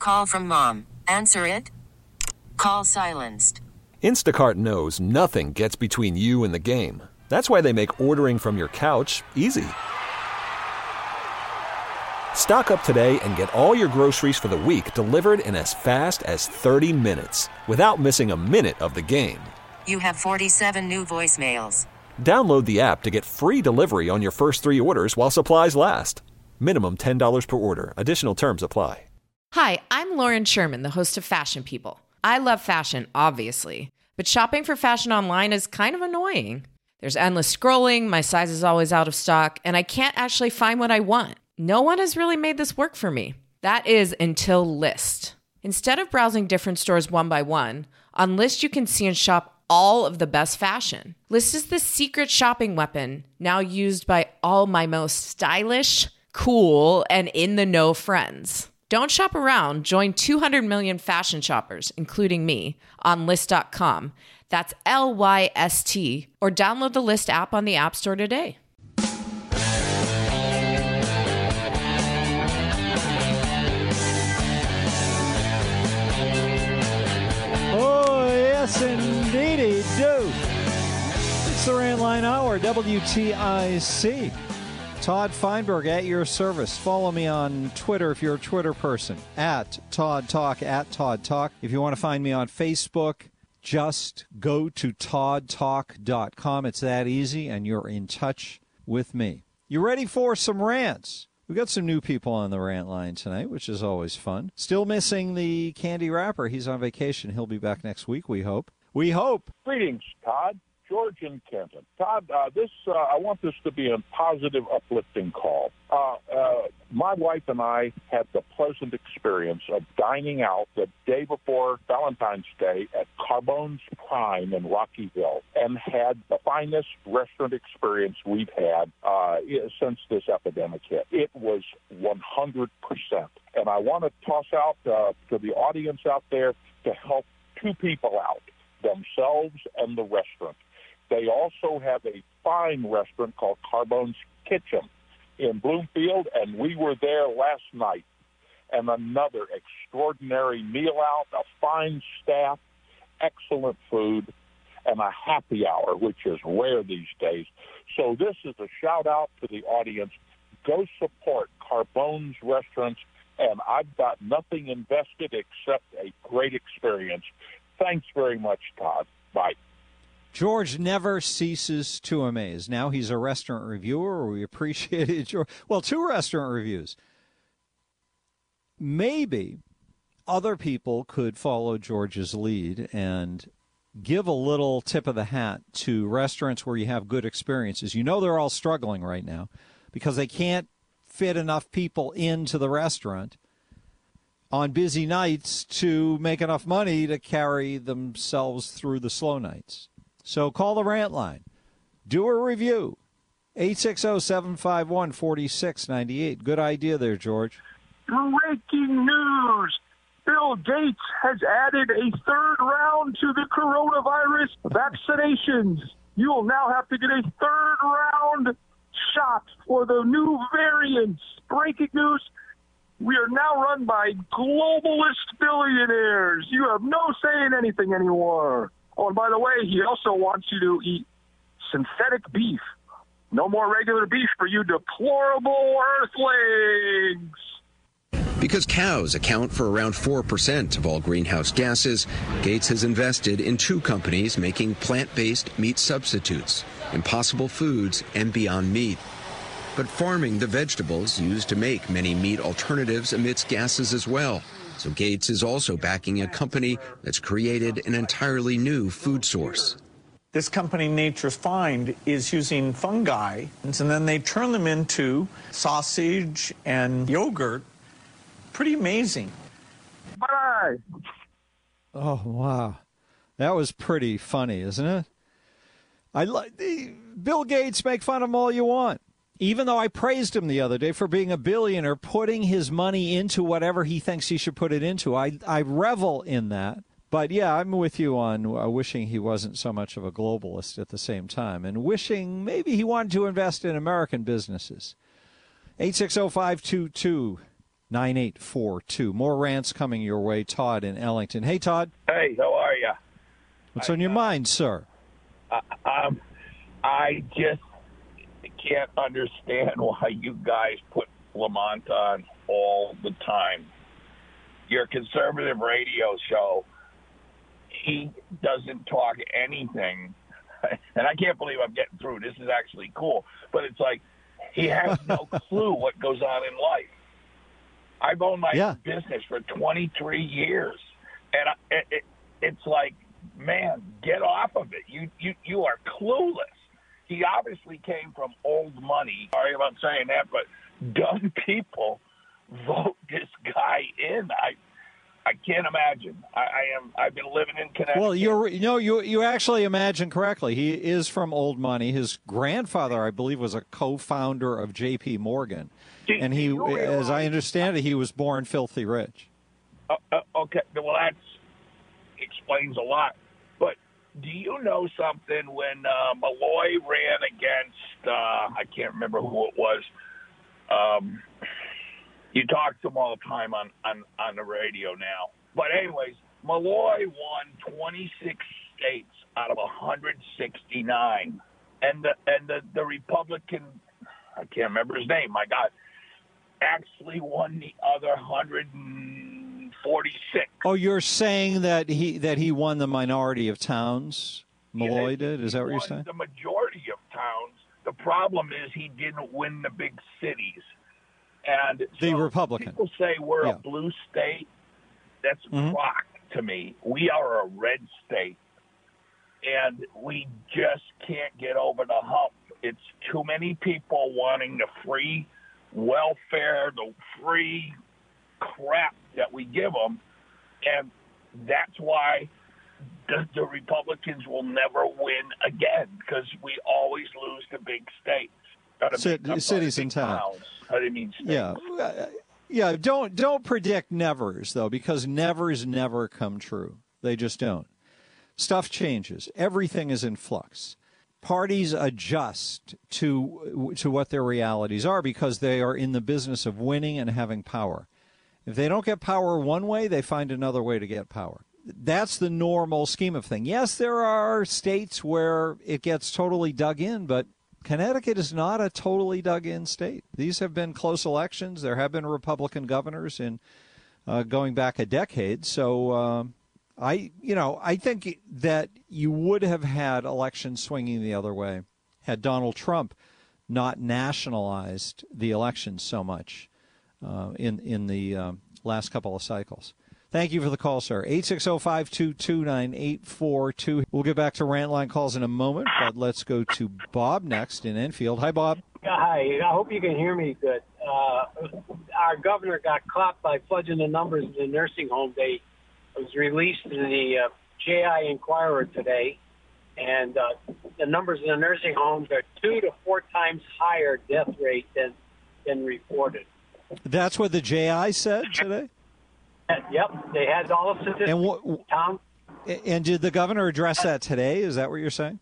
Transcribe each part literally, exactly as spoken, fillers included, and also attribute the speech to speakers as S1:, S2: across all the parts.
S1: Call from mom. Answer it. Call silenced.
S2: Instacart knows nothing gets between you and the game. That's why they make ordering from your couch easy. Stock up today and get all your groceries for the week delivered in as fast as thirty minutes without missing a minute of the game.
S1: You have forty-seven new voicemails.
S2: Download the app to get free delivery on your first three orders while supplies last. Minimum ten dollars per order. Additional terms apply.
S3: Hi, I'm Lauren Sherman, the host of Fashion People. I love fashion, obviously, but shopping for fashion online is kind of annoying. There's endless scrolling, my size is always out of stock, and I can't actually find what I want. No one has really made this work for me. That is until Lyst. Instead of browsing different stores one by one, on Lyst you can see and shop all of the best fashion. Lyst is the secret shopping weapon now used by all my most stylish, cool, and in-the-know friends. Don't shop around. Join two hundred million fashion shoppers, including me, on Lyst dot com. That's L Y S T. Or download the Lyst app on the App Store today.
S4: Oh, yes, indeedy do. It's the Rant Line Hour, W T I C. Todd Feinberg at your service. Follow me on Twitter if you're a Twitter person. At Todd Talk, at Todd Talk. If you want to find me on Facebook, just go to todd talk dot com. It's that easy, and you're in touch with me. You ready for some rants? We got some new people on the rant line tonight, which is always fun. Still missing the Candy Rapper. He's on vacation. He'll be back next week, we hope. We hope.
S5: Greetings, Todd. George in Kenton. Todd, uh, this uh, I want this to be a positive, uplifting call. Uh, uh, my wife and I had the pleasant experience of dining out the day before Valentine's Day at Carbone's Prime in Rocky Hill and had the finest restaurant experience we've had uh, since this epidemic hit. It was one hundred percent. And I want to toss out uh, to the audience out there to help two people out, themselves and the restaurant. They also have a fine restaurant called Carbone's Kitchen in Bloomfield, and we were there last night. And another extraordinary meal out, a fine staff, excellent food, and a happy hour, which is rare these days. So this is a shout-out to the audience. Go support Carbone's restaurants, and I've got nothing invested except a great experience. Thanks very much, Todd. Bye.
S4: George never ceases to amaze. Now he's a restaurant reviewer. We appreciate it, George. Well, two restaurant reviews. Maybe other people could follow George's lead and give a little tip of the hat to restaurants where you have good experiences. You know they're all struggling right now because they can't fit enough people into the restaurant on busy nights to make enough money to carry themselves through the slow nights. So call the rant line. Do a review. eight six zero, seven five one, four six nine eight. Good idea there, George.
S6: Breaking news. Bill Gates has added a third round to the coronavirus vaccinations. You will now have to get a third round shot for the new variants. Breaking news. We are now run by globalist billionaires. You have no say in anything anymore. Oh, and by the way, he also wants you to eat synthetic beef. No more regular beef for you deplorable earthlings.
S7: Because cows account for around four percent of all greenhouse gases, Gates has invested in two companies making plant-based meat substitutes, Impossible Foods and Beyond Meat. But farming the vegetables used to make many meat alternatives emits gases as well. So Gates is also backing a company that's created an entirely new food source.
S8: This company, Nature's Find, is using fungi, and then they turn them into sausage and yogurt. Pretty amazing.
S6: Bye.
S4: Oh, wow. That was pretty funny, isn't it? I like Bill Gates, make fun of him all you want. Even though I praised him the other day for being a billionaire, putting his money into whatever he thinks he should put it into. I, I revel in that. But, yeah, I'm with you on uh, wishing he wasn't so much of a globalist at the same time and wishing maybe he wanted to invest in American businesses. eight six zero, five two two, nine eight four two. More rants coming your way. Todd in Ellington. Hey, Todd.
S9: Hey, how are you?
S4: What's I, on your uh, mind, sir?
S9: Uh, um, I just can't understand why you guys put Lamont on all the time. Your conservative radio show, he doesn't talk anything. And I can't believe I'm getting through. This is actually cool. But it's like he has no clue what goes on in life. I've owned my yeah. business for twenty-three years. And I, it, it's like, man, get off of it. You, you, you are clueless. He obviously came from old money. Sorry about saying that, but dumb people vote this guy in. I I can't imagine. I, I am. I've been living in Connecticut.
S4: Well, you're you know you you actually imagine correctly. He is from old money. His grandfather, I believe, was a co-founder of J P Morgan, do, and he, as I understand it, he was born filthy rich.
S9: Uh, uh, okay, well that explains a lot. But do you know something? When uh, Malloy ran against, uh, I can't remember who it was. Um, You talk to him all the time on, on, on the radio now. But anyways, Malloy won twenty-six states out of one hundred sixty-nine. And the and the, the Republican, I can't remember his name, my God, actually won the other one hundred forty-six.
S4: Oh, you're saying that he that he won the minority of towns? Malloy yeah, did? Is that what you're saying?
S9: The majority of towns. The problem is he didn't win the big cities. And
S4: the
S9: so
S4: Republican.
S9: People say we're
S4: yeah.
S9: a blue state. That's
S4: mm-hmm.
S9: crock to me. We are a red state, and we just can't get over the hump. It's too many people wanting the free welfare, the free crap that we give them, and that's why the, the Republicans will never win again, because we always lose the big states.
S4: C- cities and towns.
S9: towns. I didn't mean states.
S4: Yeah, yeah. Don't don't predict nevers though, because nevers never come true. They just don't. Stuff changes. Everything is in flux. Parties adjust to to what their realities are because they are in the business of winning and having power. If they don't get power one way, they find another way to get power. That's the normal scheme of things. Yes, there are states where it gets totally dug in, but Connecticut is not a totally dug-in state. These have been close elections. There have been Republican governors in uh, going back a decade. So uh, I, you know, I think that you would have had elections swinging the other way had Donald Trump not nationalized the elections so much uh, in in the uh, last couple of cycles. Thank you for the call, sir. eight six zero, five two two, nine eight four two. We'll get back to rant line calls in a moment, but let's go to Bob next in Enfield. Hi, Bob.
S10: Hi. I hope you can hear me good. Uh, our governor got caught by fudging the numbers in the nursing home. They it was released in the uh, J I Inquirer today, and uh, the numbers in the nursing homes are two to four times higher death rate than than reported.
S4: That's what the J I said today?
S10: Yep, they had all the statistics.
S4: And, what,
S10: Tom?
S4: and did the governor address that today? Is that what you're saying?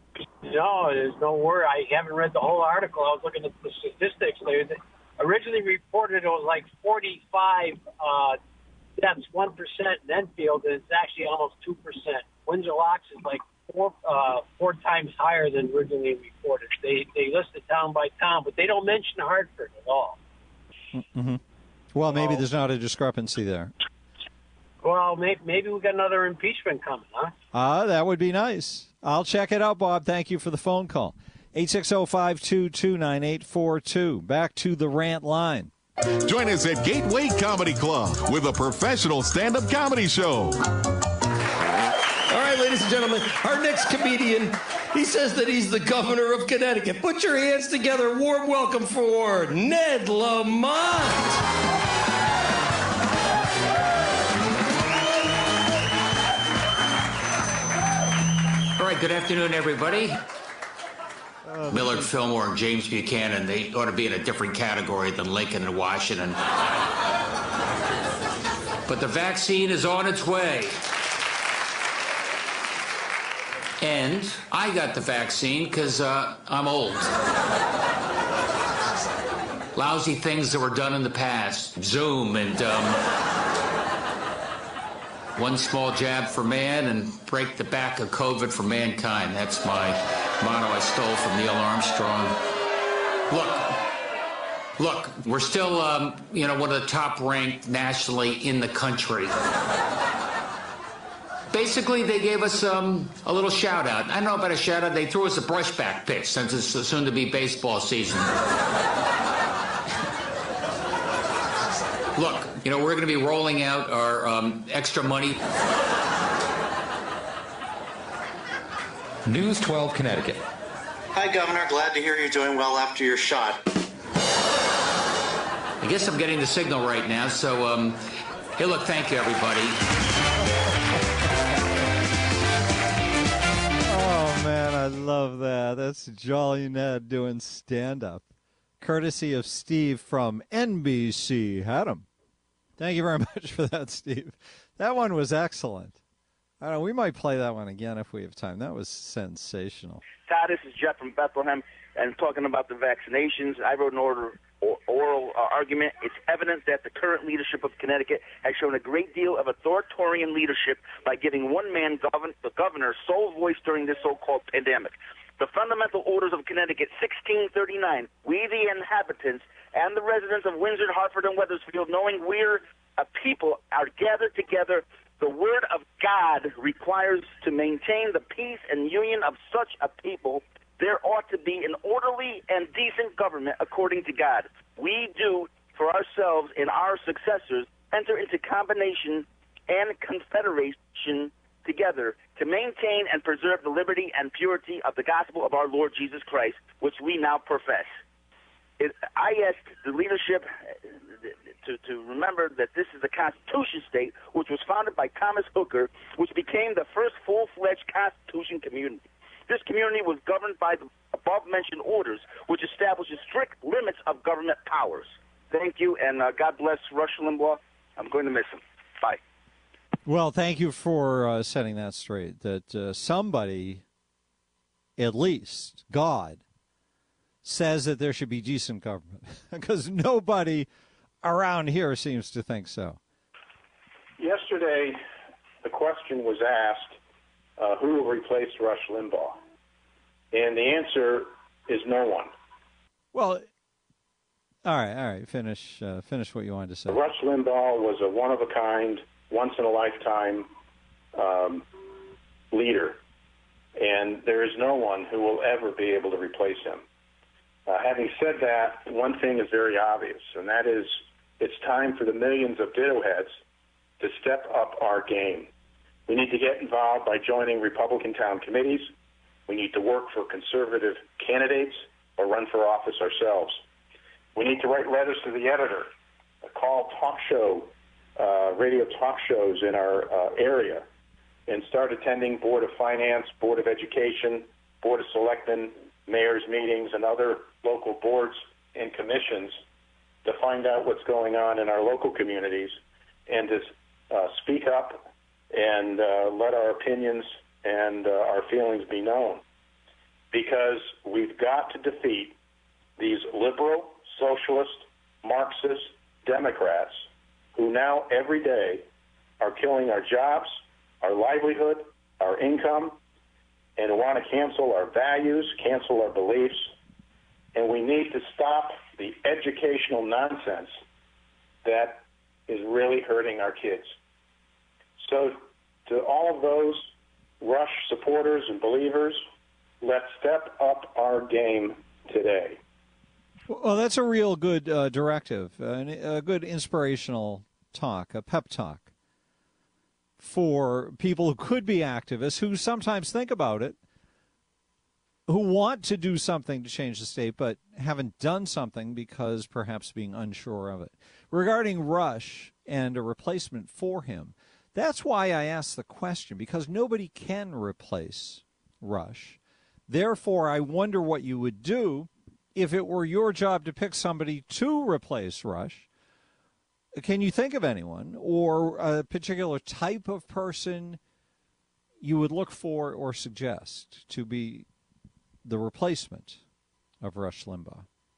S10: No, there's no word. I haven't read the whole article. I was looking at the statistics. They originally reported it was like forty-five uh, deaths, one percent in Enfield, and it's actually almost two percent. Windsor-Locks is like four uh, four times higher than originally reported. They they listed town by town, but they don't mention Hartford at all.
S4: Mm-hmm. Well, maybe there's not a discrepancy there.
S10: Well, maybe, maybe we got another impeachment coming, huh?
S4: Ah, uh, that would be nice. I'll check it out, Bob. Thank you for the phone call. eight six zero, five two two, nine eight four two. Back to the rant line.
S11: Join us at Gateway Comedy Club with a professional stand-up comedy show.
S12: All right, ladies and gentlemen, our next comedian, he says that he's the governor of Connecticut. Put your hands together. Warm welcome for Ned Lamont.
S13: All right, good afternoon, everybody. Uh, Millard Fillmore and James Buchanan, they ought to be in a different category than Lincoln and Washington. But the vaccine is on its way. And I got the vaccine because uh, I'm old. lousy things that were done in the past. Zoom and um, one small jab for man and break the back of COVID for mankind. That's my motto I stole from Neil Armstrong. Look, look, we're still, um, you know, one of the top ranked nationally in the country. Basically, they gave us um, a little shout-out. I don't know about a shout-out. They threw us a brushback pitch since it's soon to be baseball season. Look, you know, we're going to be rolling out our um, extra money.
S14: News twelve Connecticut.
S15: Hi, Governor. Glad to hear you're doing well after your shot.
S13: I guess I'm getting the signal right now. So, um, hey, look, thank you, everybody.
S4: Oh, man, I love that. That's Jolly Ned doing stand-up, courtesy of Steve from N B C. Had him. Thank you very much for that, Steve. That one was excellent. I don't know, we might play that one again if we have time. That was sensational.
S16: Todd, this is Jeff from Bethlehem, and talking about the vaccinations, I wrote an order, or, oral uh, argument. It's evident that the current leadership of Connecticut has shown a great deal of authoritarian leadership by giving one man, govern, the governor, sole voice during this so-called pandemic. The fundamental orders of Connecticut, sixteen thirty-nine, we the inhabitants and the residents of Windsor, Hartford, and Wethersfield, knowing we're a people, are gathered together. The word of God requires to maintain the peace and union of such a people. There ought to be an orderly and decent government according to God. We do, for ourselves and our successors, enter into combination and confederation together to maintain and preserve the liberty and purity of the gospel of our Lord Jesus Christ, which we now profess. It, I ask the leadership to, to remember that this is a Constitution state, which was founded by Thomas Hooker, which became the first full-fledged Constitution community. This community was governed by the above-mentioned orders, which establishes strict limits of government powers. Thank you, and uh, God bless Rush Limbaugh. I'm going to miss him. Bye.
S4: Well, thank you for uh, setting that straight, that uh, somebody, at least God, says that there should be decent government, because nobody around here seems to think so.
S17: Yesterday, the question was asked, uh, who will replace Rush Limbaugh? And the answer is no one.
S4: Well, all right, all right, finish, uh, finish what you wanted to say.
S17: Rush Limbaugh was a one-of-a-kind, once-in-a-lifetime um, leader, and there is no one who will ever be able to replace him. Uh, having said that, one thing is very obvious, and that is it's time for the millions of ditto heads to step up our game. We need to get involved by joining Republican town committees. We need to work for conservative candidates or run for office ourselves. We need to write letters to the editor, call talk show, uh, radio talk shows in our uh, area, and start attending Board of Finance, Board of Education, Board of Selectmen, mayor's meetings, and other local boards and commissions to find out what's going on in our local communities and to uh, speak up and uh, let our opinions and uh, our feelings be known. Because we've got to defeat these liberal, socialist, Marxist Democrats who now every day are killing our jobs, our livelihood, our income, and who want to cancel our values, cancel our beliefs. And we need to stop the educational nonsense that is really hurting our kids. So to all of those Rush supporters and believers, let's step up our game today.
S4: Well, that's a real good uh, directive, uh, a good inspirational talk, a pep talk for people who could be activists, who sometimes think about it, who want to do something to change the state, but haven't done something because perhaps being unsure of it. Regarding Rush and a replacement for him, that's why I asked the question, because nobody can replace Rush. Therefore, I wonder what you would do if it were your job to pick somebody to replace Rush. Can you think of anyone or a particular type of person you would look for or suggest to be the replacement of Rush Limbaugh?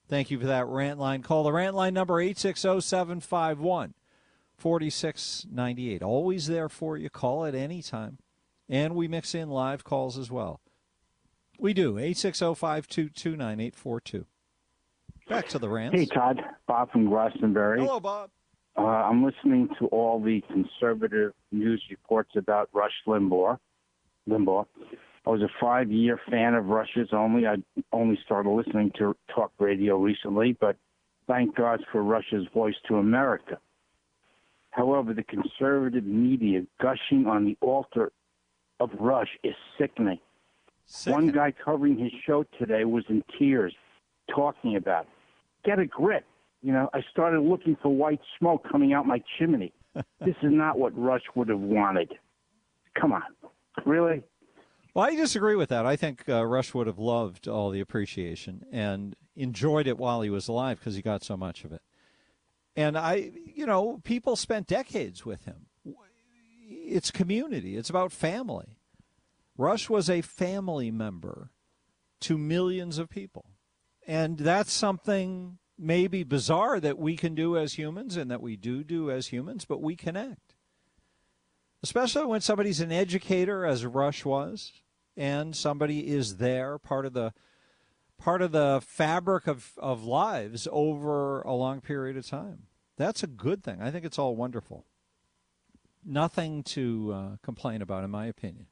S4: Thank you for that rant line. Call the rant line number eight six zero, seven five one, four six nine eight. Always there for you. Call at any time. And we mix in live calls as well. We do. eight six zero, five two two, nine eight four two. Back to the rants.
S14: Hey, Todd. Bob from Glastonbury.
S4: Hello, Bob.
S14: Uh, I'm listening to all the conservative news reports about Rush Limbaugh. Limbaugh. I was a five-year fan of Rush's only. I only started listening to talk radio recently, but thank God for Rush's voice to America. However, the conservative media gushing on the altar of Rush is sickening. Sickening. One guy covering his show today was in tears talking about it. Get a grip. You know, I started looking for white smoke coming out my chimney. This is not what Rush would have wanted. Come on. Really?
S4: Well, I disagree with that. I think uh, Rush would have loved all the appreciation and enjoyed it while he was alive because he got so much of it. And I, you know, people spent decades with him. It's community. It's about family. Rush was a family member to millions of people. And that's something maybe bizarre that we can do as humans and that we do do as humans, but we connect. Especially when somebody's an educator, as Rush was, and somebody is there, part of the part of the fabric of, of lives over a long period of time. That's a good thing. I think it's all wonderful. Nothing to uh, complain about, in my opinion.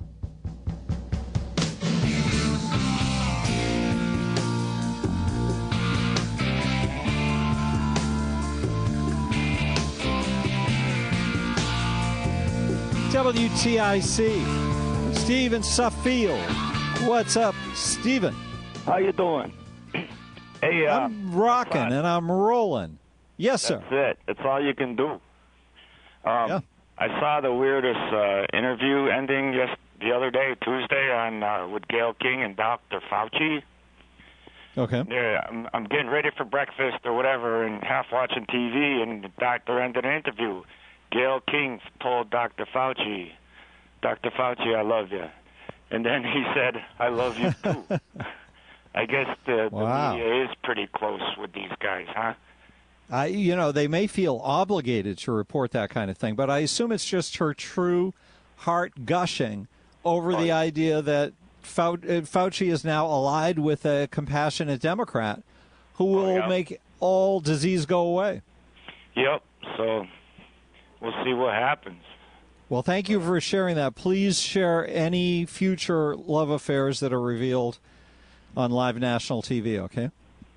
S4: W T I C, Stephen Suffield. What's up, Stephen?
S18: How you doing? Hey, uh,
S4: I'm rocking and I'm rolling. Yes, sir.
S18: That's it. That's all you can do. Um, yeah. I saw the weirdest uh, interview ending yes, the other day, Tuesday, on uh, with Gayle King and Doctor Fauci.
S4: Okay.
S18: Yeah, I'm, I'm getting ready for breakfast or whatever, and half watching T V, and the doctor ended the interview. Gayle King told Doctor Fauci, Doctor Fauci, I love you. And then he said, I love you too. I guess the,
S4: wow.
S18: the media is pretty close with these guys, huh?
S4: I, you know, they may feel obligated to report that kind of thing, but I assume it's just her true heart gushing over right. the idea that Fauci is now allied with a compassionate Democrat who will oh, yeah. make all disease go away.
S18: Yep, so we'll see what happens.
S4: Well, thank you for sharing that. Please share any future love affairs that are revealed on live national T V, okay?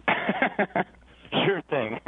S18: Sure thing.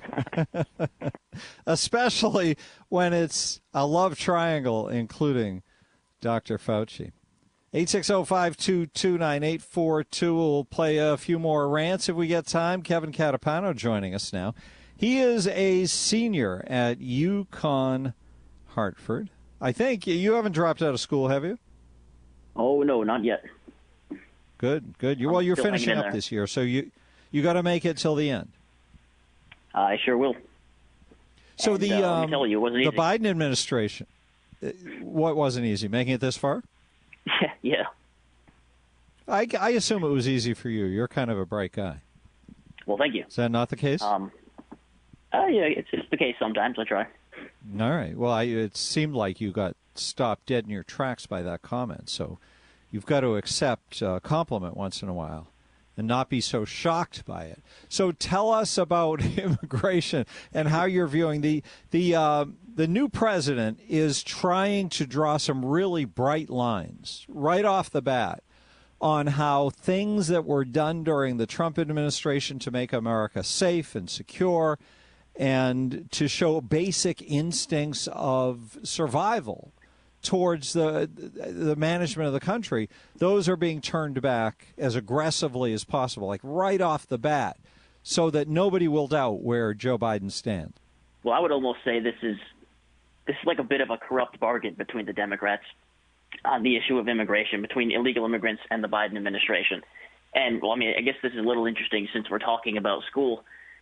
S4: Especially when it's a love triangle, including Doctor Fauci. eight six zero, five two two, nine eight four two. We'll play a few more rants if we get time. Kevin Catapano joining us now. He is a senior at UConn Hartford. I think you haven't dropped out of school, have you?
S19: Oh, no, not yet.
S4: Good, good. You, well, you're finishing up this year, so you you got to make it till the end.
S19: I sure will.
S4: So
S19: and,
S4: the
S19: uh,
S4: um,
S19: let me tell you, it wasn't
S4: the
S19: easy.
S4: Biden administration, what wasn't easy? Making it this far?
S19: Yeah.
S4: I, I assume it was easy for you. You're kind of a bright guy.
S19: Well, thank you.
S4: Is that not the case?
S19: Um, uh, yeah, it's, it's the case sometimes. I try.
S4: All right. Well, I, it seemed like you got stopped dead in your tracks by that comment. So you've got to accept a compliment once in a while and not be so shocked by it. So tell us about immigration and how you're viewing the the uh, the new president is trying to draw some really bright lines right off the bat on how things that were done during the Trump administration to make America safe and secure and to show basic instincts of survival towards the the management of the country, those are being turned back as aggressively as possible, like right off the bat, so that nobody will doubt where Joe Biden stands.
S19: Well, I would almost say this is this is like a bit of a corrupt bargain between the Democrats on the issue of immigration, between illegal immigrants and the Biden administration. And, well, I mean, I guess this is a little interesting since we're talking about school.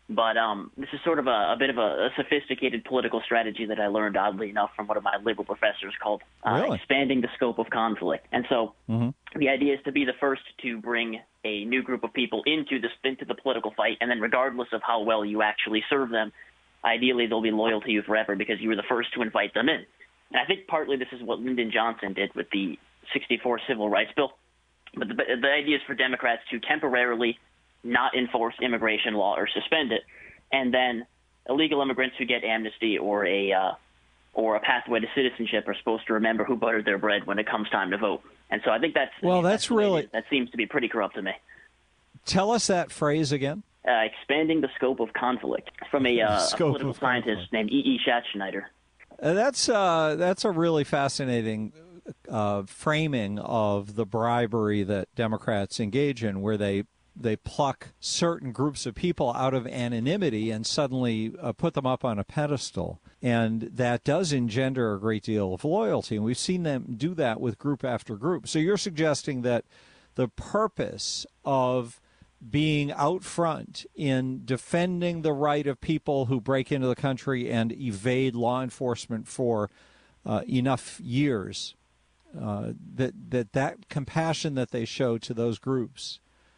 S19: But um, this is sort of a, a bit of a, a sophisticated political strategy that I learned, oddly enough, from one of my liberal professors called uh,
S4: Really?
S19: expanding the scope of conflict. And so
S4: Mm-hmm.
S19: the idea is to be the first to bring a new group of people into the, into the political fight, and then regardless of how well you actually serve them, ideally they'll be loyal to you forever because you were the first to invite them in. And I think partly this is what Lyndon Johnson did with the sixty-four Civil Rights Bill. But the, the idea is for Democrats to temporarily not enforce immigration law or suspend it, and then illegal immigrants who get amnesty or a uh, or a pathway to citizenship are supposed to remember who buttered their bread when it comes time to vote. And so I think that's
S4: Well, that's really
S19: that seems to be pretty corrupt to me.
S4: Tell us that phrase again.
S19: Uh, expanding the scope of conflict from a, uh, a
S4: Scope
S19: political
S4: of
S19: scientist named E E. Schatzschneider.
S4: Uh, that's uh, that's a really fascinating uh, framing of the bribery that Democrats engage in, where they they pluck certain groups of people out of anonymity and suddenly uh, put them up on a pedestal. And that does engender a great deal of loyalty. And we've seen them do that with group after group. So you're suggesting that the purpose of being out front in defending the right of people who break into the country and evade law enforcement for uh, enough years, uh, that, that that compassion that they show to those groups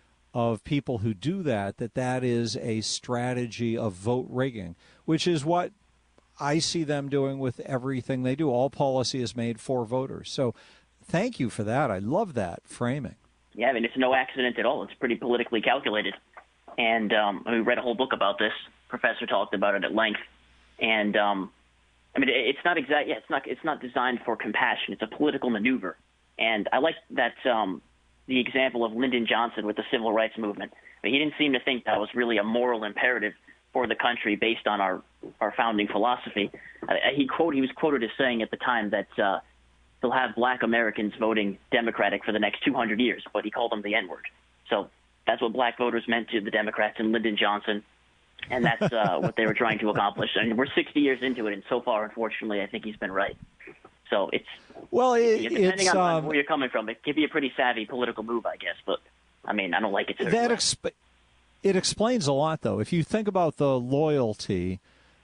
S4: of people who do that, that that is a strategy of vote rigging, which is what I see them doing with everything they do. All policy is made for voters. So thank you for that. I love that framing.
S19: Yeah, I mean, it's no accident at all. It's pretty politically calculated. And um, we read a whole book about this. Professor talked about it at length. And um, I mean, it's not exact. Yeah, it's not. It's not designed for compassion. It's a political maneuver. And I like that um, the example of Lyndon Johnson with the civil rights movement. I mean, he didn't seem to think that was really a moral imperative for the country based on our our founding philosophy. Uh, he quote he was quoted as saying at the time that uh, he'll have black Americans voting Democratic for the next two hundred years, but he called them the N-word. So that's what black voters meant to the Democrats and Lyndon Johnson, and that's uh, what they were trying to accomplish. And we're sixty years into it, and so far, unfortunately, I think he's been right. So it's
S4: well, it,
S19: depending
S4: it's,
S19: on,
S4: um,
S19: on where you're coming from, it could be a pretty savvy political move, I guess. But I mean, I don't like it.
S4: That exp- it explains a lot, though. If you think about the loyalty,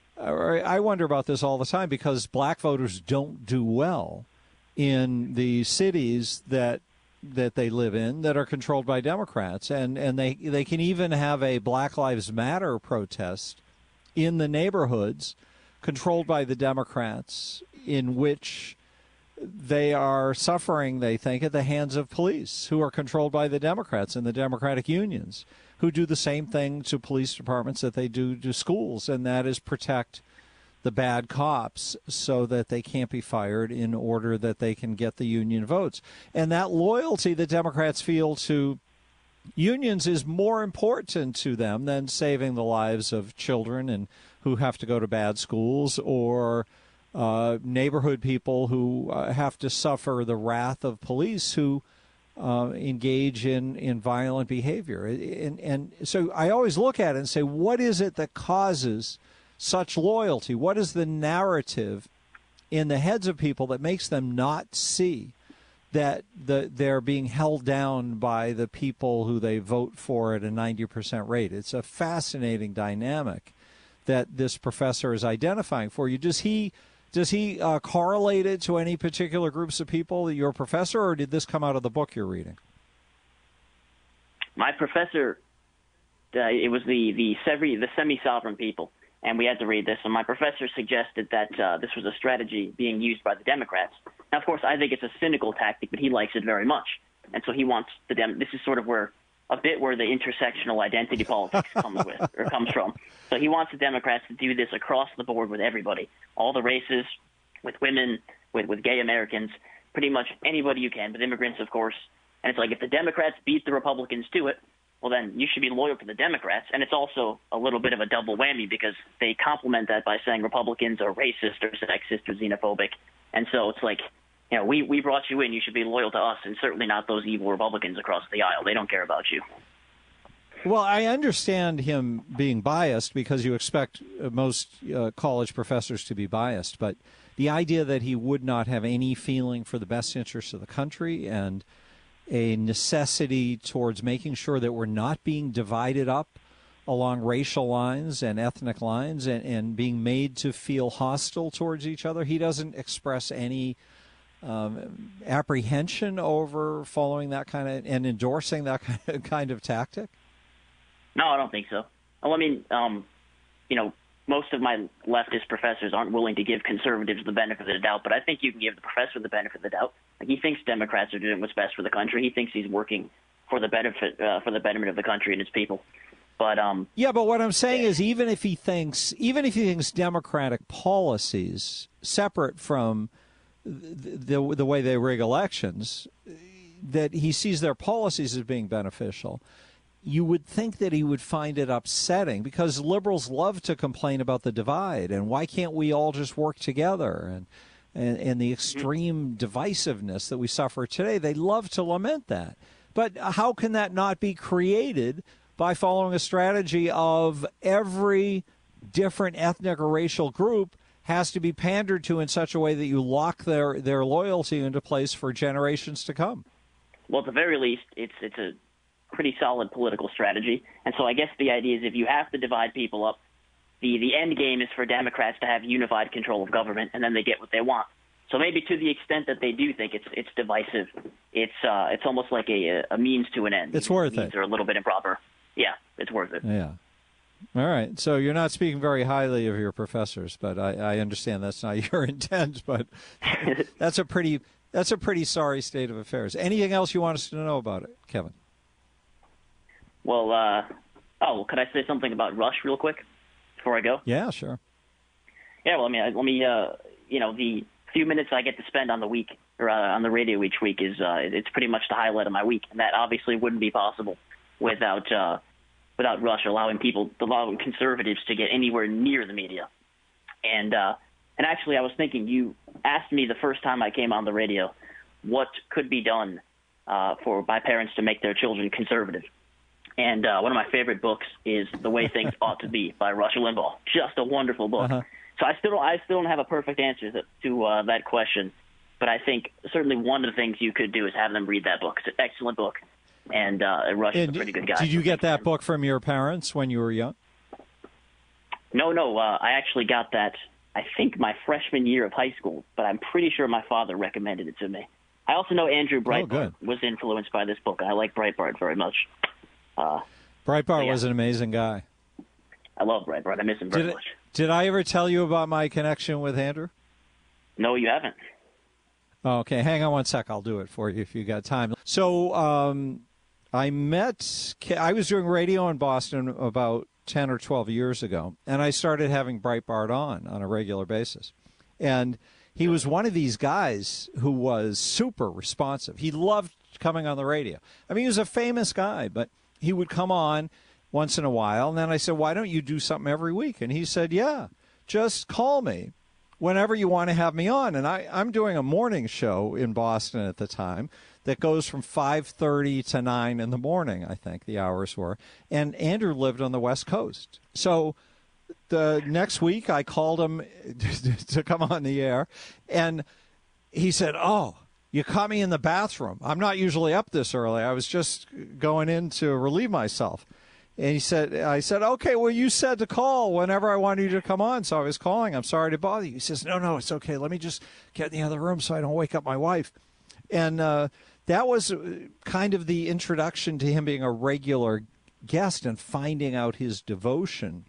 S4: I wonder about this all the time because black voters don't do well in the cities that that they live in that are controlled by Democrats, and and they they can even have a Black Lives Matter protest in the neighborhoods controlled by the Democrats, in which they are suffering, they think, at the hands of police who are controlled by the Democrats and the Democratic unions, who do the same thing to police departments that they do to schools, and that is protect the bad cops so that they can't be fired in order that they can get the union votes. And that loyalty that Democrats feel to unions is more important to them than saving the lives of children and who have to go to bad schools, or uh, neighborhood people who uh, have to suffer the wrath of police who uh, engage in, in violent behavior. And, and so I always look at it and say, what is it that causes such loyalty? What is the narrative in the heads of people that makes them not see that the, they're being held down by the people who they vote for at a ninety percent rate? It's a fascinating dynamic that this professor is identifying for you. Does he does he uh, correlate it to any particular groups of people, your professor, or did this come out of the book you're reading?
S19: My professor, uh, it was the the, semi, the semi-sovereign people, and we had to read this. And my professor suggested that uh, this was a strategy being used by the Democrats. Now, of course, I think it's a cynical tactic, but he likes it very much. And so he wants the Dem- this is sort of where a bit where the intersectional identity politics comes with or comes from. So he wants the Democrats to do this across the board with everybody, all the races, with women, with, with gay Americans, pretty much anybody you can, with immigrants, of course. And it's like if the Democrats beat the Republicans to it, well, then you should be loyal to the Democrats. And it's also a little bit of a double whammy because they complement that by saying Republicans are racist or sexist or xenophobic. And so it's like, you know, we, we brought you in, you should be loyal to us, and certainly not those evil Republicans across the aisle. They don't care about you.
S4: Well, I understand him being biased because you expect most uh, college professors to be biased, but the idea that he would not have any feeling for the best interests of the country and a necessity towards making sure that we're not being divided up along racial lines and ethnic lines and, and being made to feel hostile towards each other. He doesn't express any um, apprehension over following that kind of and endorsing that kind of, kind of tactic.
S19: No, I don't think so. Well, I mean, um, you know, most of my leftist professors aren't willing to give conservatives the benefit of the doubt, but I think you can give the professor the benefit of the doubt. Like, he thinks Democrats are doing what's best for the country. He thinks he's working for the benefit uh, for the betterment of the country and its people. But um,
S4: yeah, but what I'm saying is, even if he thinks, even if he thinks Democratic policies separate from the the, the way they rig elections, that he sees their policies as being beneficial, you would think that he would find it upsetting, because liberals love to complain about the divide and why can't we all just work together, and and, and the extreme divisiveness that we suffer today. They love to lament that. But how can that not be created by following a strategy of every different ethnic or racial group has to be pandered to in such a way that you lock their, their loyalty into place for generations to come?
S19: Well, at the very least, it's it's a pretty solid political strategy. And so I guess the idea is, if you have to divide people up, the, the end game is for Democrats to have unified control of government, and then they get what they want. So maybe to the extent that they do think it's it's divisive, it's uh, it's almost like a, a means to an end.
S4: It's worth it.
S19: They're a little bit improper. Yeah, it's worth it.
S4: Yeah. All right. So you're not speaking very highly of your professors, but I, I understand that's not your intent. But that's a pretty that's a pretty sorry state of affairs. Anything else you want us to know about it, Kevin?
S19: Well, uh, oh, could I say something about Rush real quick before I go?
S4: Yeah, sure.
S19: Yeah, well, I mean, let me, uh, you know, the few minutes I get to spend on the week or uh, on the radio each week is uh, it's pretty much the highlight of my week, and that obviously wouldn't be possible without uh, without Rush allowing people, allowing conservatives to get anywhere near the media. And uh, and actually, I was thinking, you asked me the first time I came on the radio what could be done uh, for by parents to make their children conservative. And uh, one of my favorite books is The Way Things Ought to Be by Rush Limbaugh. Just a wonderful book. Uh-huh. So I still don't, I still don't have a perfect answer to, to uh, that question, but I think certainly one of the things you could do is have them read that book. It's an excellent book, and uh, Rush is a pretty good guy.
S4: Did you get that book from your parents when you were young?
S19: No, no. Uh, I actually got that, I think, my freshman year of high school, but I'm pretty sure my father recommended it to me. I also know Andrew Breitbart oh, was influenced by this book. I like Breitbart very much. Uh,
S4: Breitbart
S19: yeah.
S4: was an amazing guy.
S19: I love Breitbart. I miss him very
S4: did
S19: much.
S4: It, did I ever tell you about my connection with Andrew?
S19: No, you haven't.
S4: Okay, hang on one sec. I'll do it for you if you got time. So um, I met, I was doing radio in Boston about ten or twelve years ago, and I started having Breitbart on on a regular basis. And he was one of these guys who was super responsive. He loved coming on the radio. I mean, he was a famous guy, but he would come on once in a while. And then I said, why don't you do something every week? And he said, yeah, just call me whenever you want to have me on. And I, I'm doing a morning show in Boston at the time that goes from five thirty to nine in the morning, I think the hours were. And Andrew lived on the West Coast. So the next week I called him to come on the air, and he said, oh, you caught me in the bathroom. I'm not usually up this early. I was just going in to relieve myself. And he said, I said, okay, well, you said to call whenever I wanted you to come on, so I was calling. I'm sorry to bother you. He says, no, no, it's okay. Let me just get in the other room so I don't wake up my wife. And uh, that was kind of the introduction to him being a regular guest and finding out his devotion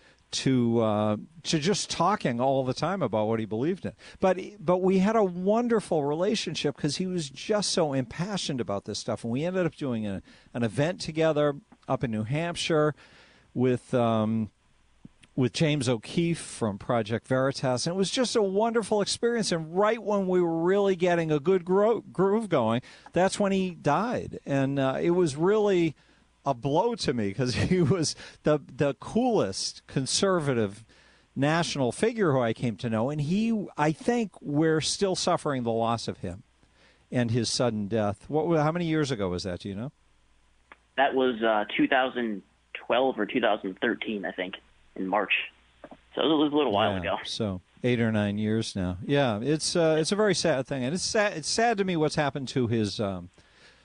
S4: to uh, to just talking all the time about what he believed in. But but we had a wonderful relationship because he was just so impassioned about this stuff. And we ended up doing a, an event together up in New Hampshire with um, with James O'Keefe from Project Veritas. And it was just a wonderful experience. And right when we were really getting a good gro- groove going, that's when he died. And uh, it was really a blow to me because he was the the coolest conservative national figure who I came to know. And he, I think we're still suffering the loss of him and his sudden death. What? How many years ago was that, do you know?
S19: That was uh, two thousand twelve or two thousand thirteen, I think, in March. So it was a little while
S4: yeah,
S19: ago.
S4: So eight or nine years now. Yeah, it's uh, it's a very sad thing. And it's sad, it's sad to me what's happened to his um,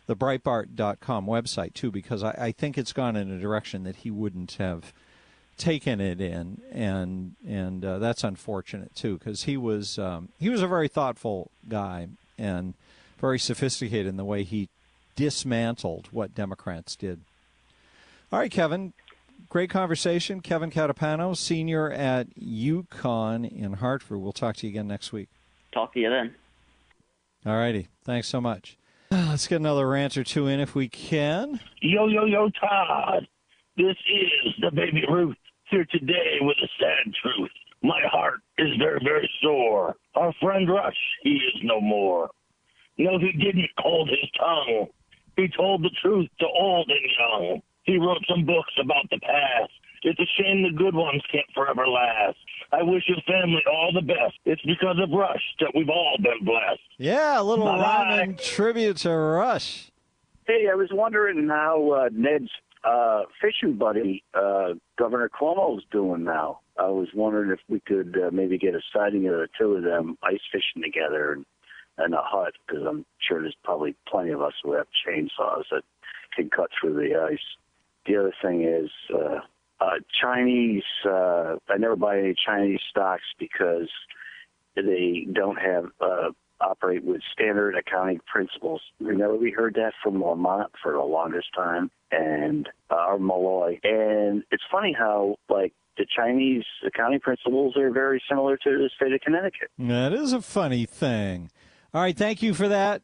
S4: the Breitbart dot com website, too, because I, I think it's gone in a direction that he wouldn't have taken it in, and and uh, that's unfortunate, too, because he was um, he was a very thoughtful guy and very sophisticated in the way he dismantled what Democrats did. All right, Kevin, great conversation. Kevin Catapano, senior at UConn in Hartford. We'll talk to you again next week.
S19: Talk to you then.
S4: All righty. Thanks so much. Let's get another rant or two in if we can.
S6: Yo, yo, yo, Todd. This is the Baby Ruth here today with a sad truth. My heart is very, very sore. Our friend Rush, he is no more. No, he didn't hold his tongue. He told the truth to old and young. He wrote some books about the past. It's a shame the good ones can't forever last. I wish his family all the best. It's because of Rush that we've all been blessed.
S4: Yeah, a little
S6: Bye-bye.
S4: ramen tribute to Rush.
S20: Hey, I was wondering how uh, Ned's uh, fishing buddy, uh, Governor Cuomo's doing now. I was wondering if we could uh, maybe get a sighting of the two of them ice fishing together in, in a hut, because I'm sure there's probably plenty of us who have chainsaws that can cut through the ice. The other thing is uh, uh, Chinese, uh, I never buy any Chinese stocks because they don't have uh, operate with standard accounting principles. Remember, we heard that from Lamont for the longest time, and uh, or Malloy. And it's funny how, like, the Chinese accounting principles are very similar to the state of Connecticut.
S4: That is a funny thing. All right, thank you for that.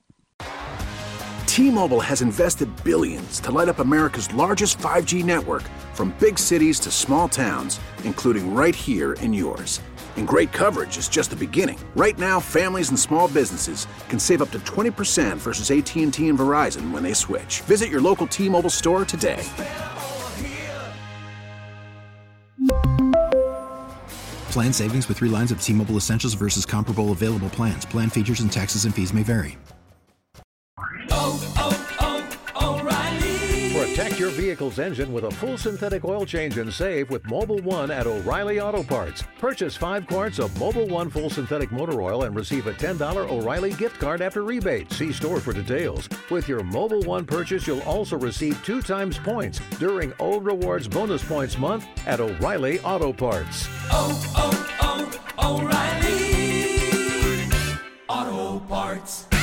S21: T-Mobile has invested billions to light up America's largest five G network, from big cities to small towns, including right here in yours. And great coverage is just the beginning. Right now, families and small businesses can save up to twenty percent versus A T and T and Verizon when they switch. Visit your local T-Mobile store today.
S22: Plan savings with three lines of T-Mobile Essentials versus comparable available plans. Plan features and taxes and fees may vary.
S23: Oh, oh, oh, O'Reilly.
S24: Protect your vehicle's engine with a full synthetic oil change and save with Mobil one at O'Reilly Auto Parts. Purchase five quarts of Mobil one full synthetic motor oil and receive a ten dollars O'Reilly gift card after rebate. See store for details. With your Mobil one purchase, you'll also receive two times points during O Rewards Bonus Points Month at O'Reilly Auto Parts.
S23: Oh, oh, oh, O'Reilly Auto Parts.